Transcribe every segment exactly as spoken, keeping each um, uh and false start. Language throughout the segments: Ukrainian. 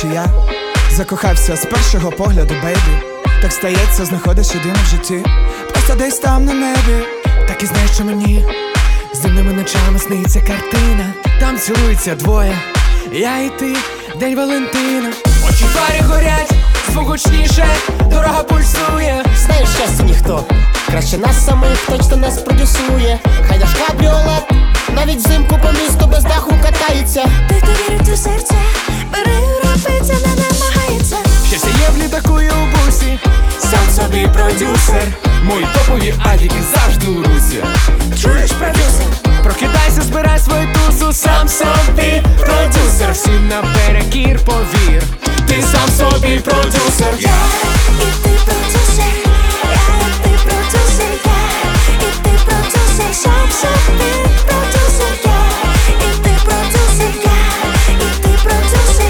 чи я закохався з першого погляду, бейбі. Так стається, знаходиш єдину в житті, просто десь там на небі. Так і знаєш, що мені з дивними ночами сниться картина. Там цілуються двоє, я і ти, день Валентина. Очі фарі горять, звук гучніше, дорога пульсує. Знаєш, щастя ніхто, краще нас самих точно не спродюсує. Хай наш кабріолет навіть взимку по місту без даху катається. Ти, хто вірить у серце, бери у руки, це не намагається. Щастя є в літаку і у бусі, сам собі продюсер. Мої топові адіки завжди у русі. Чуєш, продюсер? Прокидайся, збирай свою тусу, сам собі продюсер. Всім наперекір, повір, ти сам собі продюсер. Я і ти продюсер, я і ти продюсер, я і ти продюсер, сам собі продюсер, я і ти продюсер, я і ти продюсер,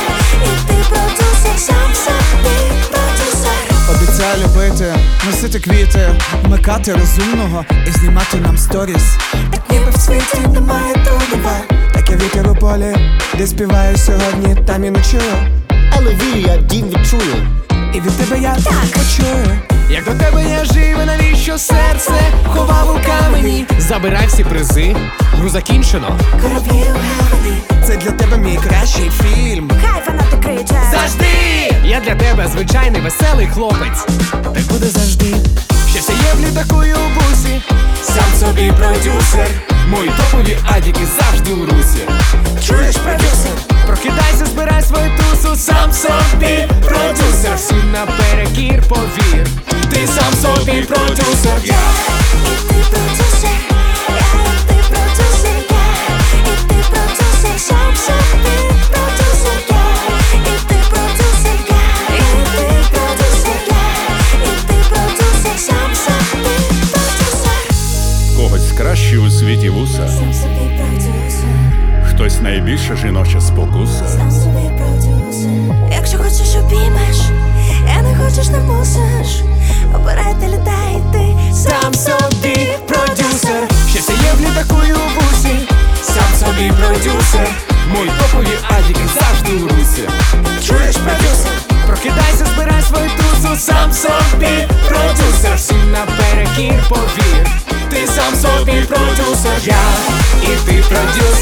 я і ти продюсер, сам собі продюсер. Обіцяю любити, носити квіти, вмикати розумного і знімати нам сторіс. Так ніби в світі немає трудова. Так я вітер у полі, де співаю сьогодні, там і ночую. Але вірю, я дім відчую. І від тебе я так почую. Як до тебе я живе, навіщо серце ховав у камені? Забирай всі призи, гру закінчено. Кораблі у гавані, Це для тебе мій кращий фільм. хай фанати кричать. Завжди! Я для тебе звичайний веселий хлопець. Так буде завжди. Щастя є в літаку і у бусі, сам собі продюсер. Мої топові адіки завжди у русі. Чуєш, продюсер? Прокидайся, збирай свою тусу, сам собі продюсер. Всім наперекір, повір, ти сам собі продюсер. Я І ти продюсер, я і ти продюсер, я і ти продюсер, сам собі продюсер, я і ти продюсер, я і ти продюсер, я і ти продюсер, сам собі продюсер. Когось кращі у світі вуса, Сам собі продюсер, хтось найбільша жіноча спокуса. сам собі продюсер. Якщо хочеш обіймеш, я не хочеш, не мусиш. Обирай, ти літай, ти сам собі продюсер. Щастя є в літаку і у бусі, сам собі продюсер. Мої топові адіки завжди у русі. Чуєш, продюсер? Прокидайся, збирай свою тусу, сам собі продюсер. Всім наперекір, повір, ти сам собі продюсер. Я і ти продюсер.